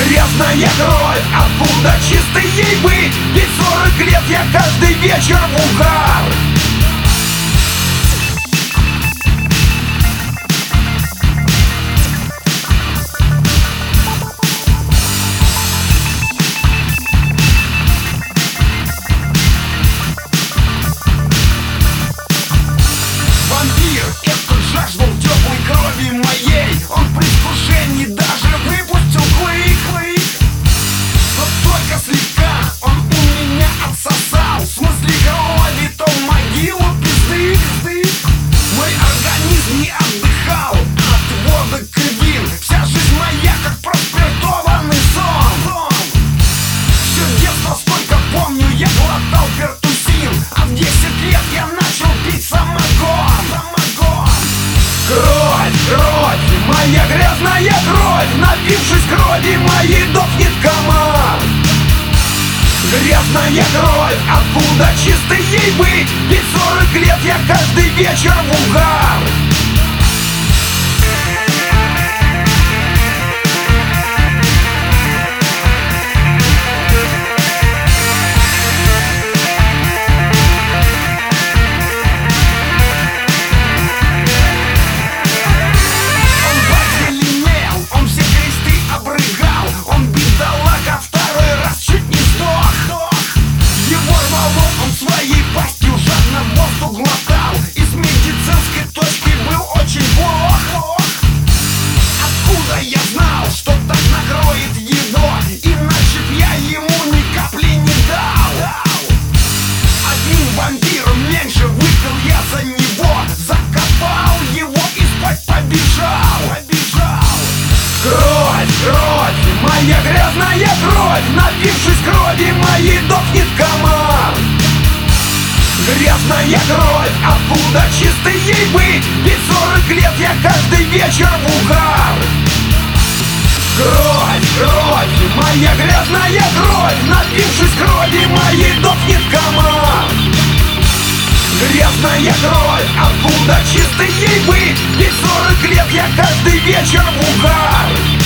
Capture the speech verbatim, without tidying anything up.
Грязная кровь, откуда чистой ей быть? Ведь сорок лет я каждый вечер в угар. Вампир, этот жаждал теплой крови моей. Он в предвкушении даже выпустил клык. Но только слегка он у меня отсосал. В смысле крови, то в могилу пизды. Мой организм не отдыхал от водок и вин. Вся жизнь моя как проспиртованный сон. Все детство, сколько помню, я глотал пертусин. А в десять лет я начал пить самогон. Кровь, кровь, моя грязная кровь. Напившись крови моей, дохнет комар. Грязная кровь, откуда чистой ей быть? Ведь сорок лет я каждый вечер в угар. Своей пастью жадно воздух глотал. И с медицинской точки был очень плох. Откуда я знал, что так накроет его? Иначе б я ему ни капли не дал. Одним вампиром меньше выпил я за него. Закопал его и спать побежал. Кровь, кровь, моя грязная кровь. Напившись крови моей, дохнет комар. Грязная кровь, откуда чистой ей быть? Ведь сорок лет я каждый вечер в угар. Кровь, кровь, моя грязная кровь. Напившись крови моей, дохнет комар. Грязная кровь, откуда чистой ей быть? Ведь сорок лет я каждый вечер в угар.